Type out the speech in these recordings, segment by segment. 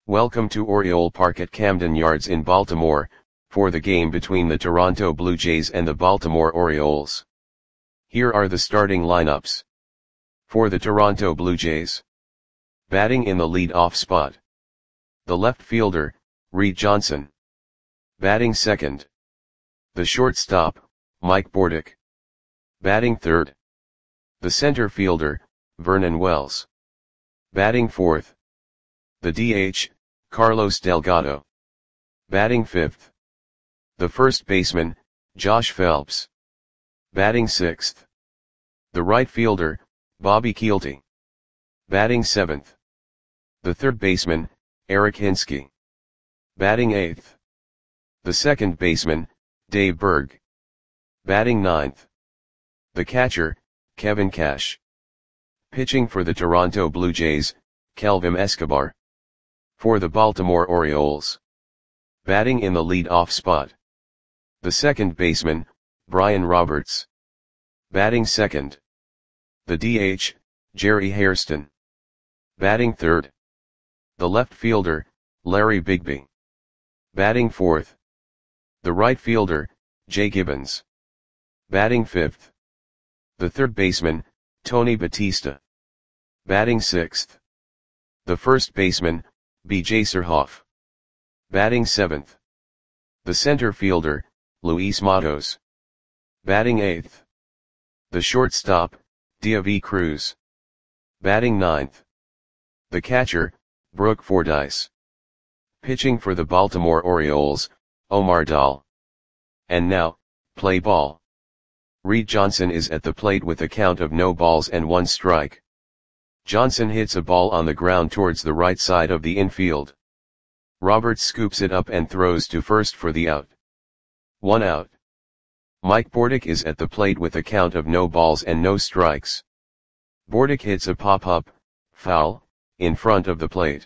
Welcome to Oriole Park at Camden Yards in Baltimore, for the game between the Toronto Blue Jays and the Baltimore Orioles. Here are the starting lineups. For the Toronto Blue Jays. Batting in the lead-off spot. The left fielder, Reed Johnson. Batting second. The shortstop, Mike Bordick. Batting third. The center fielder, Vernon Wells. Batting fourth. The DH, Carlos Delgado. Batting fifth. The first baseman, Josh Phelps. Batting sixth. The right fielder, Bobby Kielty. Batting seventh. The third baseman, Eric Hinske. Batting eighth. The second baseman, Dave Berg. Batting ninth. The catcher, Kevin Cash. Pitching for the Toronto Blue Jays, Kelvin Escobar. For the Baltimore Orioles. Batting in the lead-off spot. The second baseman, Brian Roberts. Batting second. The DH, Jerry Hairston. Batting third. The left fielder, Larry Bigby. Batting fourth. The right fielder, Jay Gibbons. Batting fifth. The third baseman, Tony Batista. Batting sixth. The first baseman, B.J. Surhoff. Batting seventh. The center fielder, Luis Matos. Batting eighth. The shortstop, Diaby Cruz. Batting ninth. The catcher, Brooke Fordyce. Pitching for the Baltimore Orioles, Omar Dahl. And now, play ball. Reed Johnson is at the plate with a count of no balls and 1 strike. Johnson hits a ball on the ground towards the right side of the infield. Roberts scoops it up and throws to first for the out. 1 out. Mike Bordick is at the plate with a count of no balls and no strikes. Bordick hits a pop-up, foul, in front of the plate.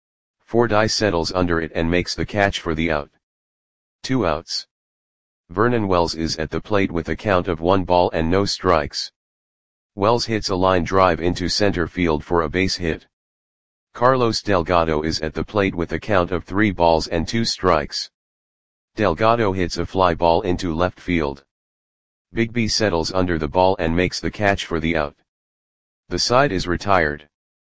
Fordyce settles under it and makes the catch for the out. 2 outs. Vernon Wells is at the plate with a count of 1 ball and no strikes. Wells hits a line drive into center field for a base hit. Carlos Delgado is at the plate with a count of 3 balls and 2 strikes. Delgado hits a fly ball into left field. Bigby settles under the ball and makes the catch for the out. The side is retired.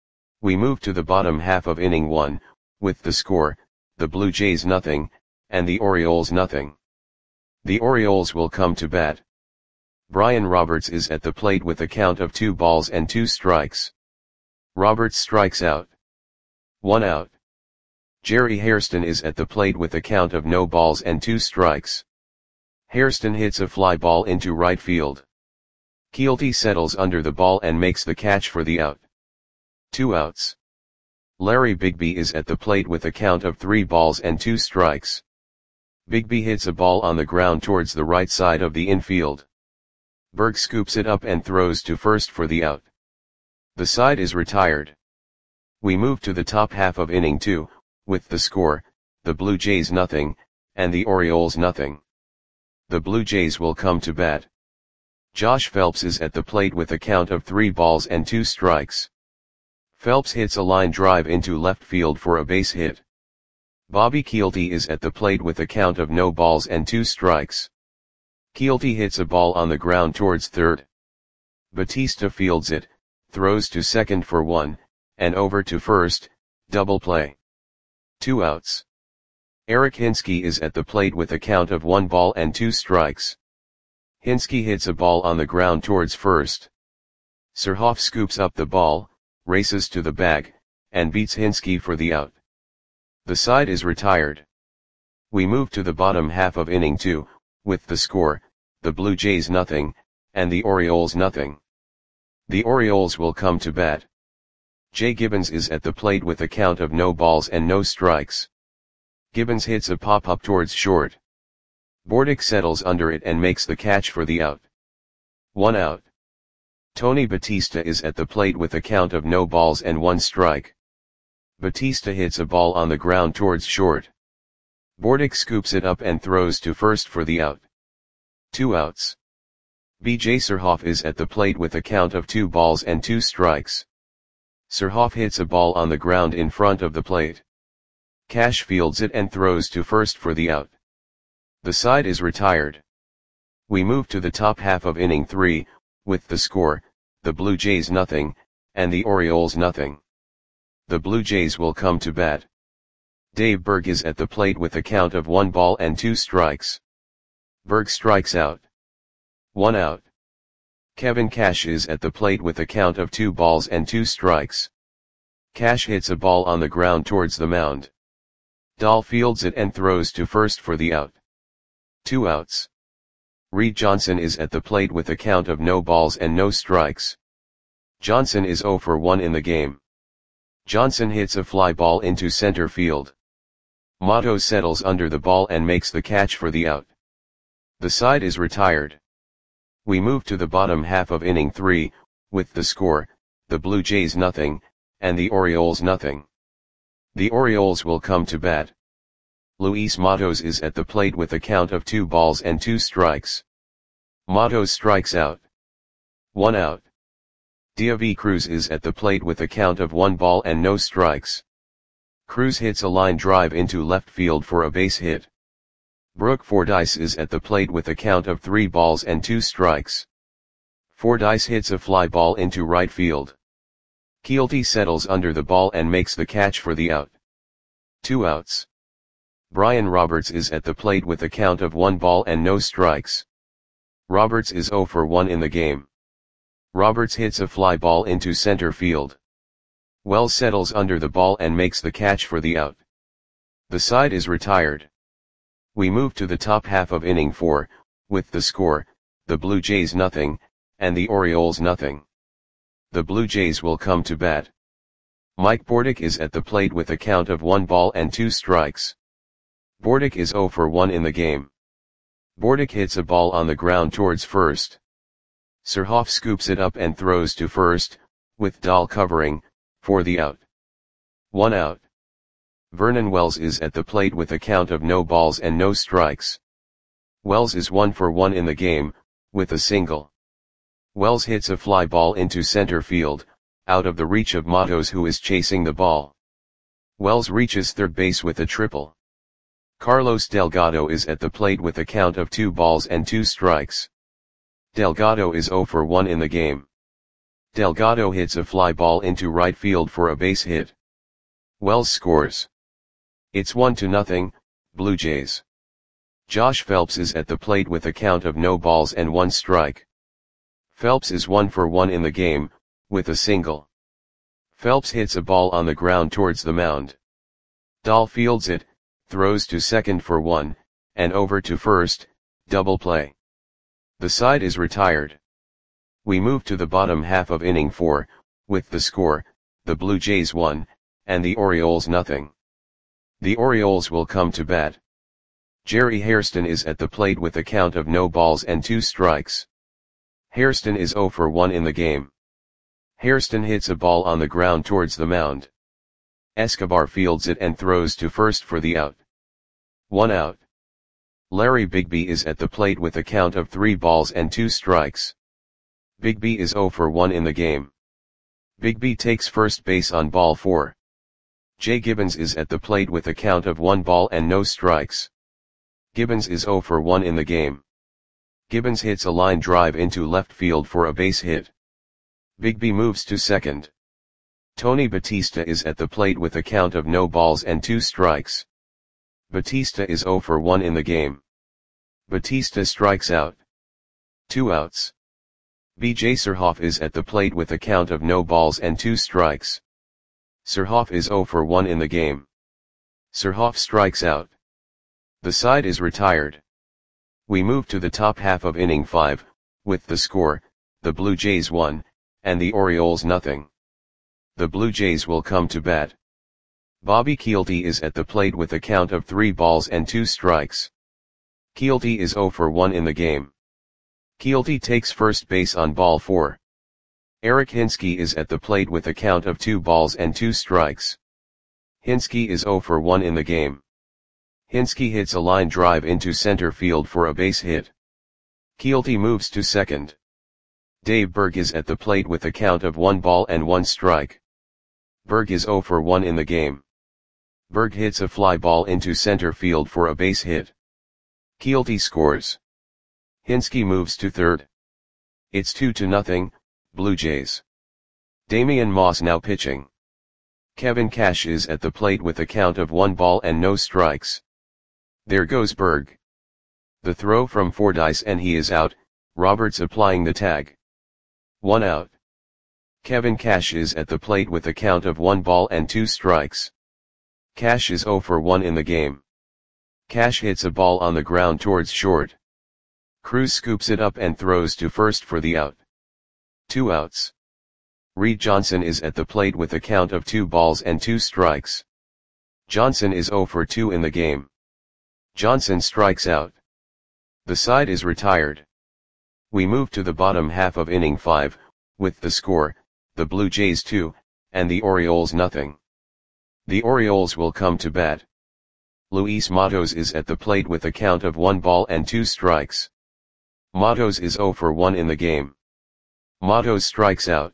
We move to the bottom half of inning 1, with the score, the Blue Jays 0, and the Orioles 0. The Orioles will come to bat. Brian Roberts is at the plate with a count of 2 balls and 2 strikes. Roberts strikes out. 1 out. Jerry Hairston is at the plate with a count of no balls and 2 strikes. Hairston hits a fly ball into right field. Kielty settles under the ball and makes the catch for the out. 2 outs. Larry Bigby is at the plate with a count of 3 balls and 2 strikes. Bigby hits a ball on the ground towards the right side of the infield. Berg scoops it up and throws to first for the out. The side is retired. We move to the top half of inning 2, with the score, the Blue Jays 0, and the Orioles 0. The Blue Jays will come to bat. Josh Phelps is at the plate with a count of 3 balls and 2 strikes. Phelps hits a line drive into left field for a base hit. Bobby Kielty is at the plate with a count of no balls and 2 strikes. Kielty hits a ball on the ground towards third. Batista fields it, throws to second for 1, and over to first, double play. 2 outs. Eric Hinske is at the plate with a count of 1 ball and 2 strikes. Hinske hits a ball on the ground towards first. Surhoff scoops up the ball, races to the bag, and beats Hinske for the out. The side is retired. We move to the bottom half of inning 2, with the score, the Blue Jays 0, and the Orioles 0. The Orioles will come to bat. Jay Gibbons is at the plate with a count of no balls and no strikes. Gibbons hits a pop-up towards short. Bordick settles under it and makes the catch for the out. 1 out. Tony Batista is at the plate with a count of no balls and 1 strike. Batista hits a ball on the ground towards short. Bordick scoops it up and throws to first for the out. 2 outs. B.J. Surhoff is at the plate with a count of 2 balls and 2 strikes. Surhoff hits a ball on the ground in front of the plate. Cash fields it and throws to first for the out. The side is retired. We move to the top half of inning 3, with the score, the Blue Jays nothing, and the Orioles nothing. The Blue Jays will come to bat. Dave Berg is at the plate with a count of 1 ball and 2 strikes. Berg strikes out. 1 out. Kevin Cash is at the plate with a count of 2 balls and 2 strikes. Cash hits a ball on the ground towards the mound. Dahl fields it and throws to first for the out. 2 outs. Reed Johnson is at the plate with a count of no balls and no strikes. Johnson is 0 for 1 in the game. Johnson hits a fly ball into center field. Motto settles under the ball and makes the catch for the out. The side is retired. We move to the bottom half of inning 3, with the score, the Blue Jays nothing, and the Orioles nothing. The Orioles will come to bat. Luis Matos is at the plate with a count of 2 balls and 2 strikes. Matos strikes out. 1 out. Deivi Cruz is at the plate with a count of 1 ball and no strikes. Cruz hits a line drive into left field for a base hit. Brooke Fordyce is at the plate with a count of 3 balls and 2 strikes. Fordyce hits a fly ball into right field. Keelty settles under the ball and makes the catch for the out. 2 outs. Brian Roberts is at the plate with a count of 1 ball and no strikes. Roberts is 0 for 1 in the game. Roberts hits a fly ball into center field. Wells settles under the ball and makes the catch for the out. The side is retired. We move to the top half of inning 4, with the score, the Blue Jays nothing, and the Orioles nothing. The Blue Jays will come to bat. Mike Bordick is at the plate with a count of 1 ball and 2 strikes. Bordick is 0 for 1 in the game. Bordick hits a ball on the ground towards first. Surhoff scoops it up and throws to first, with Dahl covering, for the out. 1 out. Vernon Wells is at the plate with a count of no balls and no strikes. Wells is 1 for 1 in the game, with a single. Wells hits a fly ball into center field, out of the reach of Matos who is chasing the ball. Wells reaches third base with a triple. Carlos Delgado is at the plate with a count of 2 balls and 2 strikes. Delgado is 0 for 1 in the game. Delgado hits a fly ball into right field for a base hit. Wells scores. It's 1-0, Blue Jays. Josh Phelps is at the plate with a count of no balls and 1 strike. Phelps is 1 for 1 in the game, with a single. Phelps hits a ball on the ground towards the mound. Dahl fields it, throws to second for 1, and over to first, double play. The side is retired. We move to the bottom half of inning 4, with the score, the Blue Jays 1, and the Orioles nothing. The Orioles will come to bat. Jerry Hairston is at the plate with a count of no balls and 2 strikes. Hairston is 0 for 1 in the game. Hairston hits a ball on the ground towards the mound. Escobar fields it and throws to first for the out. 1 out. Larry Bigby is at the plate with a count of 3 balls and 2 strikes. Bigby is 0 for 1 in the game. Bigby takes first base on ball 4. Jay Gibbons is at the plate with a count of 1 ball and no strikes. Gibbons is 0 for 1 in the game. Gibbons hits a line drive into left field for a base hit. Bigby moves to second. Tony Batista is at the plate with a count of no balls and 2 strikes. Batista is 0 for 1 in the game. Batista strikes out. 2 outs. B.J. Surhoff is at the plate with a count of no balls and 2 strikes. Surhoff is 0 for 1 in the game. Surhoff strikes out. The side is retired. We move to the top half of inning 5, with the score, the Blue Jays 1, and the Orioles nothing. The Blue Jays will come to bat. Bobby Keelty is at the plate with a count of 3 balls and 2 strikes. Keelty is 0 for 1 in the game. Keelty takes first base on ball 4. Eric Hinske is at the plate with a count of 2 balls and 2 strikes. Hinske is 0 for 1 in the game. Hinske hits a line drive into center field for a base hit. Keelty moves to second. Dave Berg is at the plate with a count of 1 ball and 1 strike. Berg is 0 for 1 in the game. Berg hits a fly ball into center field for a base hit. Kielty scores. Hinske moves to third. It's 2-0, Blue Jays. Damian Moss now pitching. Kevin Cash is at the plate with a count of 1 ball and no strikes. There goes Berg. The throw from Fordyce and he is out, Roberts applying the tag. 1 out. Kevin Cash is at the plate with a count of 1 ball and 2 strikes. Cash is 0 for 1 in the game. Cash hits a ball on the ground towards short. Cruz scoops it up and throws to first for the out. 2 outs. Reed Johnson is at the plate with a count of 2 balls and 2 strikes. Johnson is 0 for 2 in the game. Johnson strikes out. The side is retired. We move to the bottom half of inning 5, with the score, the Blue Jays 2, and the Orioles nothing. The Orioles will come to bat. Luis Matos is at the plate with a count of 1 ball and 2 strikes. Matos is 0 for 1 in the game. Matos strikes out.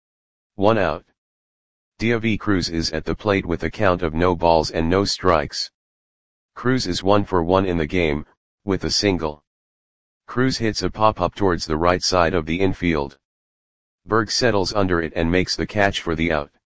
1 out. Diavi Cruz is at the plate with a count of no balls and no strikes. Cruz is 1 for 1 in the game, with a single. Cruz hits a pop-up towards the right side of the infield. Berg settles under it and makes the catch for the out.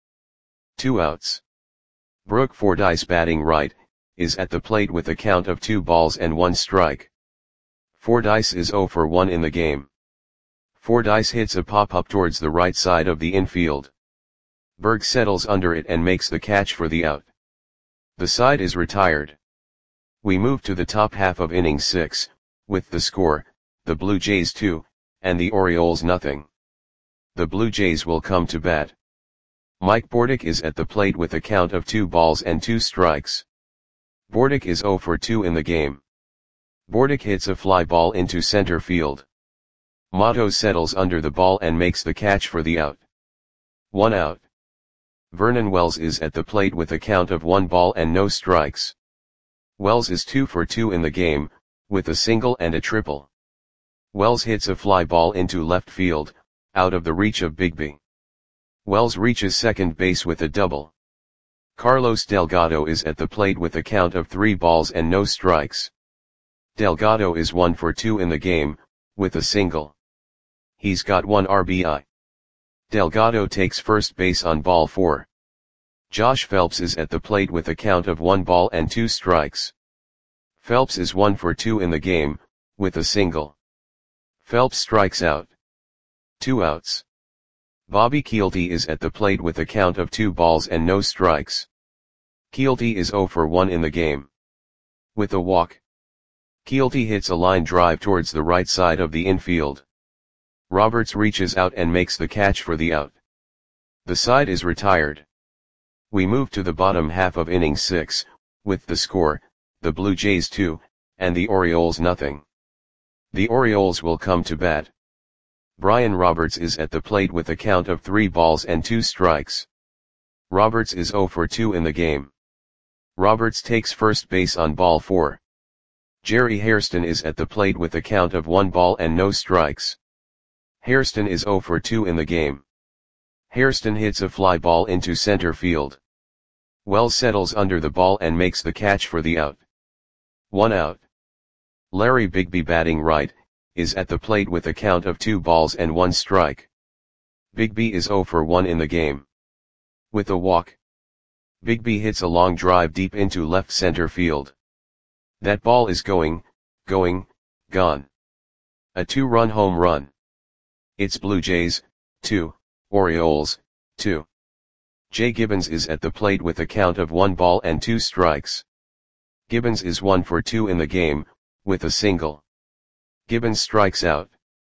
2 outs. Brooke Fordyce batting right, is at the plate with a count of 2 balls and 1 strike. Fordyce is 0 for 1 in the game. Fordyce hits a pop-up towards the right side of the infield. Berg settles under it and makes the catch for the out. The side is retired. We move to the top half of inning 6, with the score, the Blue Jays 2, and the Orioles nothing. The Blue Jays will come to bat. Mike Bordick is at the plate with a count of 2 balls and 2 strikes. Bordick is 0 for 2 in the game. Bordick hits a fly ball into center field. Matos settles under the ball and makes the catch for the out. 1 out. Vernon Wells is at the plate with a count of 1 ball and no strikes. Wells is 2 for 2 in the game, with a single and a triple. Wells hits a fly ball into left field, out of the reach of Bigby. Wells reaches second base with a double. Carlos Delgado is at the plate with a count of 3 balls and no strikes. Delgado is 1 for 2 in the game, with a single. He's got 1 RBI. Delgado takes first base on ball 4. Josh Phelps is at the plate with a count of 1 ball and 2 strikes. Phelps is 1 for 2 in the game, with a single. Phelps strikes out. 2 outs. Bobby Kielty is at the plate with a count of 2 balls and no strikes. Kielty is 0 for 1 in the game. With a walk. Kielty hits a line drive towards the right side of the infield. Roberts reaches out and makes the catch for the out. The side is retired. We move to the bottom half of inning 6, with the score, the Blue Jays 2, and the Orioles nothing. The Orioles will come to bat. Brian Roberts is at the plate with a count of 3 balls and 2 strikes. Roberts is 0 for 2 in the game. Roberts takes first base on ball 4. Jerry Hairston is at the plate with a count of 1 ball and no strikes. Hairston is 0 for 2 in the game. Hairston hits a fly ball into center field. Wells settles under the ball and makes the catch for the out. 1 out. Larry Bigby batting right, is at the plate with a count of 2 balls and 1 strike. Bigby is 0 for 1 in the game. With a walk. Bigby hits a long drive deep into left center field. That ball is going, gone. A 2-run home run. It's Blue Jays, 2, Orioles, 2. Jay Gibbons is at the plate with a count of 1 ball and 2 strikes. Gibbons is 1 for 2 in the game, with a single. Gibbons strikes out.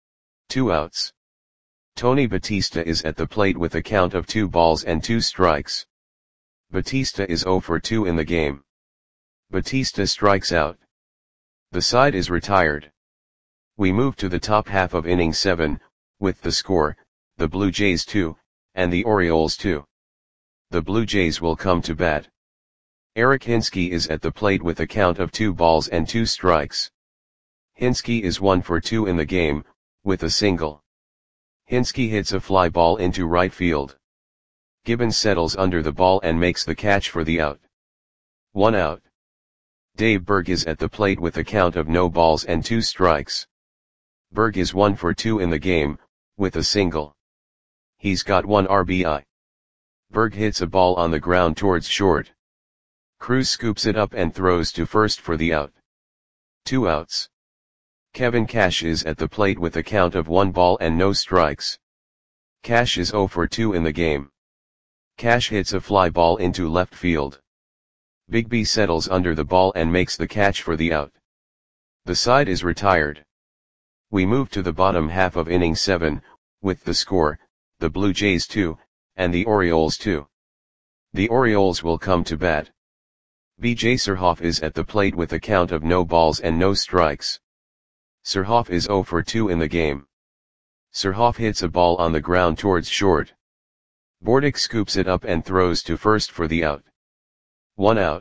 2 outs. Tony Batista is at the plate with a count of 2 balls and 2 strikes. Batista is 0 for 2 in the game. Batista strikes out. The side is retired. We move to the top half of inning 7, with the score, the Blue Jays 2, and the Orioles 2. The Blue Jays will come to bat. Eric Hinske is at the plate with a count of 2 balls and 2 strikes. Hinske is 1 for 2 in the game, with a single. Hinske hits a fly ball into right field. Gibbons settles under the ball and makes the catch for the out. 1 out. Dave Berg is at the plate with a count of no balls and 2 strikes. Berg is 1 for 2 in the game, with a single. He's got 1 RBI. Berg hits a ball on the ground towards short. Cruz scoops it up and throws to first for the out. 2 outs. Kevin Cash is at the plate with a count of 1 ball and no strikes. Cash is 0 for 2 in the game. Cash hits a fly ball into left field. Bigby settles under the ball and makes the catch for the out. The side is retired. We move to the bottom half of inning 7, with the score, the Blue Jays 2, and the Orioles 2. The Orioles will come to bat. B.J. Surhoff is at the plate with a count of no balls and no strikes. Surhoff is 0 for 2 in the game. Surhoff hits a ball on the ground towards short. Bordick scoops it up and throws to first for the out. 1 out.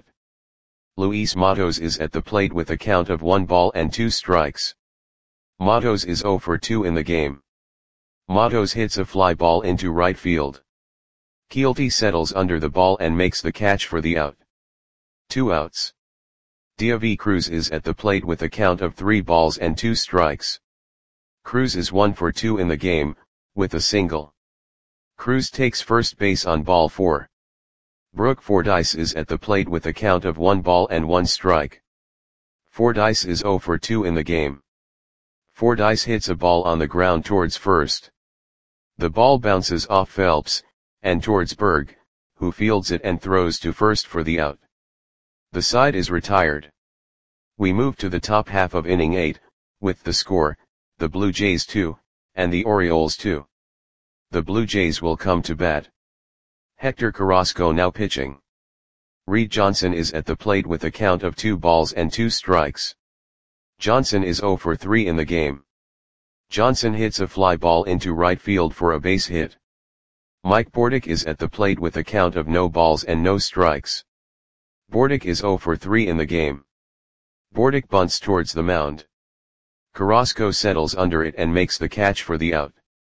Luis Matos is at the plate with a count of 1 ball and 2 strikes. Matos is 0 for 2 in the game. Matos hits a fly ball into right field. Keelty settles under the ball and makes the catch for the out. 2 outs. Deivi Cruz is at the plate with a count of 3 balls and 2 strikes. Cruz is 1 for 2 in the game, with a single. Cruz takes first base on ball 4. Brooke Fordyce is at the plate with a count of 1 ball and 1 strike. Fordyce is 0 for 2 in the game. Fordyce hits a ball on the ground towards first. The ball bounces off Phelps, and towards Berg, who fields it and throws to first for the out. The side is retired. We move to the top half of inning 8, with the score, the Blue Jays 2, and the Orioles 2. The Blue Jays will come to bat. Hector Carrasco now pitching. Reed Johnson is at the plate with a count of 2 balls and 2 strikes. Johnson is 0 for 3 in the game. Johnson hits a fly ball into right field for a base hit. Mike Bordick is at the plate with a count of no balls and no strikes. Bordick is 0 for 3 in the game. Bordick bunts towards the mound. Carrasco settles under it and makes the catch for the out.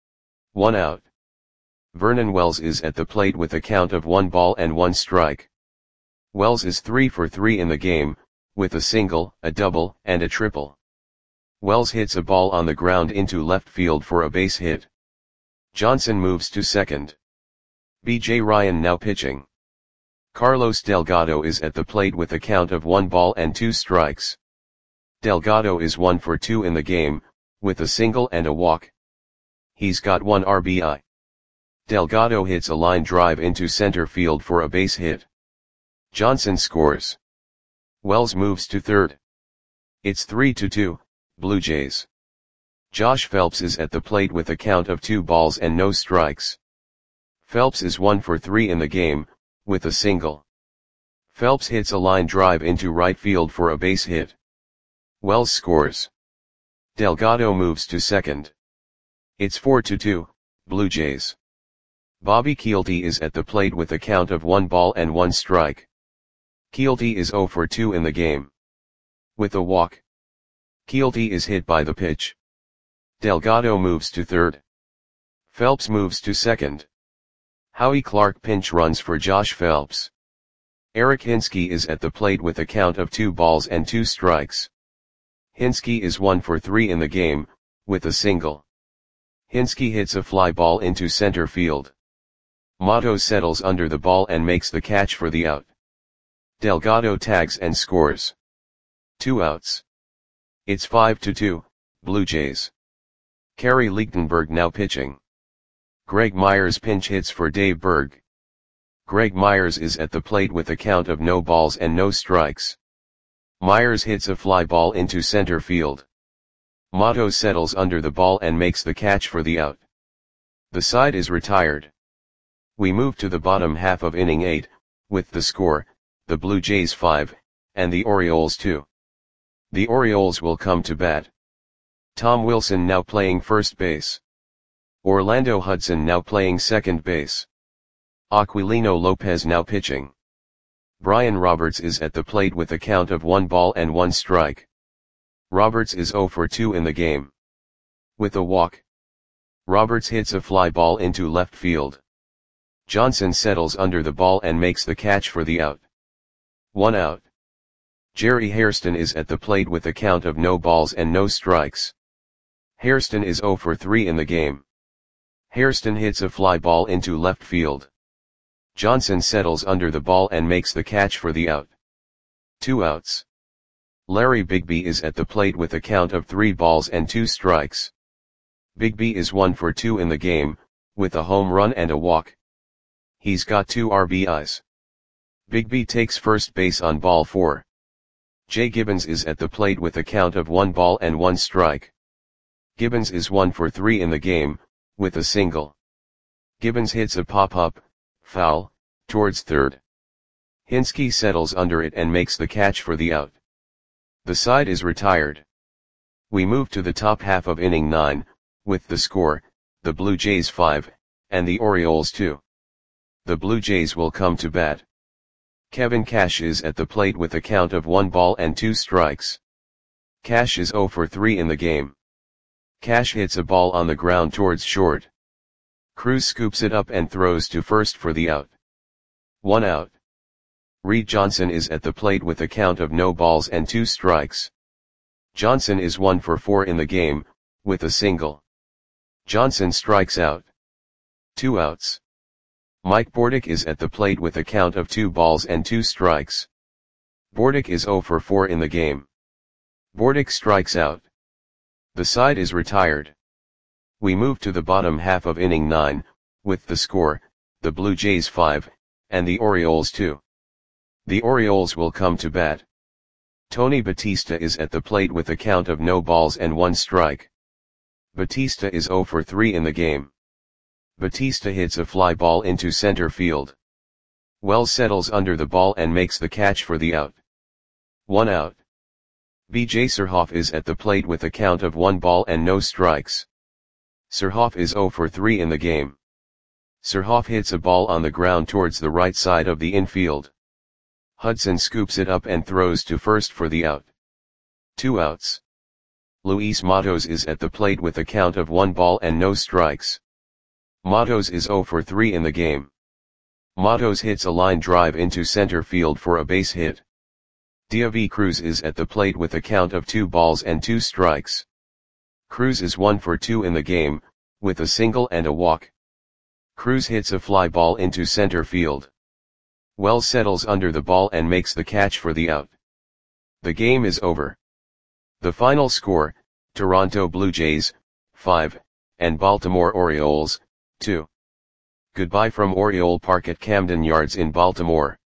1 out. Vernon Wells is at the plate with a count of 1 ball and 1 strike. Wells is 3 for 3 in the game, with a single, a double, and a triple. Wells hits a ball on the ground into left field for a base hit. Johnson moves to second. B.J. Ryan now pitching. Carlos Delgado is at the plate with a count of 1 ball and 2 strikes. Delgado is 1 for 2 in the game, with a single and a walk. He's got 1 RBI. Delgado hits a line drive into center field for a base hit. Johnson scores. Wells moves to third. It's 3-2, Blue Jays. Josh Phelps is at the plate with a count of 2 balls and no strikes. Phelps is 1 for 3 in the game, with a single. Phelps hits a line drive into right field for a base hit. Wells scores. Delgado moves to second. It's 4-2, Blue Jays. Bobby Keelty is at the plate with a count of 1 ball and 1 strike. Keelty is 0 for 2 in the game. With a walk. Keelty is hit by the pitch. Delgado moves to third. Phelps moves to second. Howie Clark pinch runs for Josh Phelps. Eric Hinske is at the plate with a count of 2 balls and 2 strikes. Hinske is 1 for 3 in the game, with a single. Hinske hits a fly ball into center field. Matos settles under the ball and makes the catch for the out. Delgado tags and scores. 2 outs. It's 5-2, Blue Jays. Kerry Lichtenberg now pitching. Greg Myers pinch hits for Dave Berg. Greg Myers is at the plate with a count of no balls and no strikes. Myers hits a fly ball into center field. Matos settles under the ball and makes the catch for the out. The side is retired. We move to the bottom half of inning 8, with the score, the Blue Jays 5, and the Orioles 2. The Orioles will come to bat. Tom Wilson now playing first base. Orlando Hudson now playing second base. Aquilino Lopez now pitching. Brian Roberts is at the plate with a count of 1 ball and 1 strike. Roberts is 0 for 2 in the game. With a walk. Roberts hits a fly ball into left field. Johnson settles under the ball and makes the catch for the out. 1 out. Jerry Hairston is at the plate with a count of no balls and no strikes. Hairston is 0 for 3 in the game. Hairston hits a fly ball into left field. Johnson settles under the ball and makes the catch for the out. 2 outs. Larry Bigby is at the plate with a count of 3 balls and 2 strikes. Bigby is 1 for 2 in the game, with a home run and a walk. He's got 2 RBIs. Bigby takes first base on ball 4. Jay Gibbons is at the plate with a count of 1 ball and 1 strike. Gibbons is 1 for 3 in the game, with a single. Gibbons hits a pop-up, foul, towards third. Hinske settles under it and makes the catch for the out. The side is retired. We move to the top half of inning 9, with the score, the Blue Jays 5, and the Orioles 2. The Blue Jays will come to bat. Kevin Cash is at the plate with a count of 1 ball and 2 strikes. Cash is 0 for 3 in the game. Cash hits a ball on the ground towards short. Cruz scoops it up and throws to first for the out. 1 out. Reed Johnson is at the plate with a count of no balls and 2 strikes. Johnson is 1 for 4 in the game, with a single. Johnson strikes out. 2 outs. Mike Bordick is at the plate with a count of 2 balls and 2 strikes. Bordick is 0 for 4 in the game. Bordick strikes out. The side is retired. We move to the bottom half of inning 9, with the score, the Blue Jays 5, and the Orioles 2. The Orioles will come to bat. Tony Batista is at the plate with a count of no balls and 1 strike. Batista is 0 for 3 in the game. Batista hits a fly ball into center field. Wells settles under the ball and makes the catch for the out. 1 out. B.J. Surhoff is at the plate with a count of 1 ball and no strikes. Surhoff is 0 for 3 in the game. Surhoff hits a ball on the ground towards the right side of the infield. Hudson scoops it up and throws to first for the out. 2 outs. Luis Matos is at the plate with a count of 1 ball and no strikes. Matos is 0 for 3 in the game. Matos hits a line drive into center field for a base hit. Diavi Cruz is at the plate with a count of 2 balls and 2 strikes. Cruz is 1 for 2 in the game, with a single and a walk. Cruz hits a fly ball into center field. Wells settles under the ball and makes the catch for the out. The game is over. The final score, Toronto Blue Jays, 5, and Baltimore Orioles, 2. Goodbye from Oriole Park at Camden Yards in Baltimore.